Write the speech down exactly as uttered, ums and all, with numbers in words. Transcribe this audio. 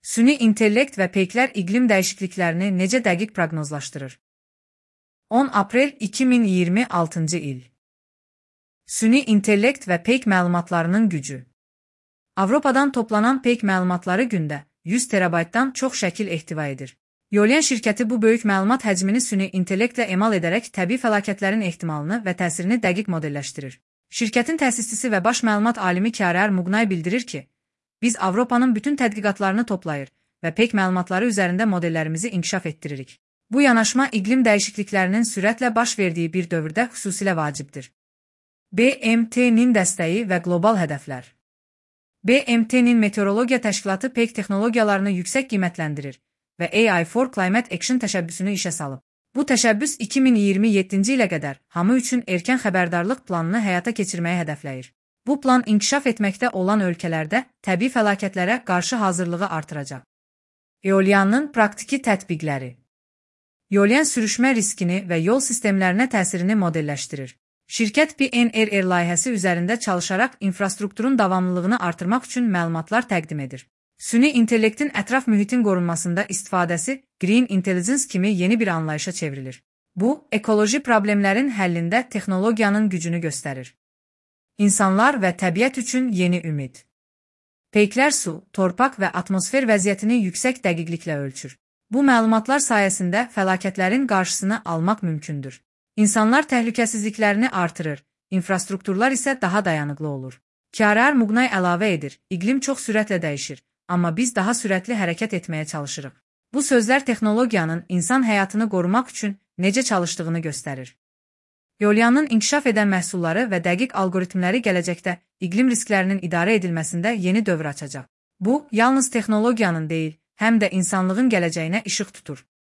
Süni intellekt və peyklər iqlim dəyişikliklərini necə dəqiq proqnozlaşdırır? on aprel iki min iyirmi altıncı il. Süni intellekt və peyk məlumatlarının gücü. Avropadan toplanan peyk məlumatları gündə yüz terabaytdan çox şəkil ehtiva edir. Yolian şirkəti bu böyük məlumat həcmini süni intellektlə emal edərək təbii fəlakətlərin ehtimalını və təsirini dəqiq modelləşdirir. Şirkətin təsisçisi və baş məlumat alimi Kyarar Mugnay bildirir ki, biz Avropanın bütün tədqiqatlarını toplayır və peyk məlumatları üzərində modellərimizi inkişaf etdiririk. Bu yanaşma iqlim dəyişikliklərinin sürətlə baş verdiyi bir dövrdə xüsusilə vacibdir. B M T-nin dəstəyi və qlobal hədəflər. B M T-nin Meteorologiya Təşkilatı peyk texnologiyalarını yüksək qiymətləndirir və A I for Climate Action təşəbbüsünü işə salıb. Bu təşəbbüs iki min iyirmi yeddinci ilə qədər hamı üçün erkən xəbərdarlıq planını həyata keçirməyi hədəfləyir. Bu plan inkişaf etməkdə olan ölkələrdə təbii fəlakətlərə qarşı hazırlığı artıracaq. Eolianın praktiki tətbiqləri. Eolian sürüşmə riskini və yol sistemlərinə təsirini modelləşdirir. Şirkət P N R R layihəsi üzərində çalışaraq infrastrukturun davamlılığını artırmaq üçün məlumatlar təqdim edir. Süni intellektin ətraf mühitin qorunmasında istifadəsi Green Intelligence kimi yeni bir anlayışa çevrilir. Bu, ekoloji problemlərin həllində texnologiyanın gücünü göstərir. İnsanlar və təbiət üçün yeni ümid. Peyklər su, torpaq və atmosfer vəziyyətini yüksək dəqiqliklə ölçür. Bu məlumatlar sayəsində fəlakətlərin qarşısını almaq mümkündür. İnsanlar təhlükəsizliklərini artırır, infrastrukturlar isə daha dayanıqlı olur. Kyarar Mugnay əlavə edir, iqlim çox sürətlə dəyişir, amma biz daha sürətli hərəkət etməyə çalışırıq. Bu sözlər texnologiyanın insan həyatını qorumaq üçün necə çalışdığını göstərir. Eolianın inkişaf edən məhsulları və dəqiq algoritmləri gələcəkdə iqlim risklərinin idarə edilməsində yeni dövr açacaq. Bu, yalnız texnologiyanın deyil, həm də insanlığın gələcəyinə işıq tutur.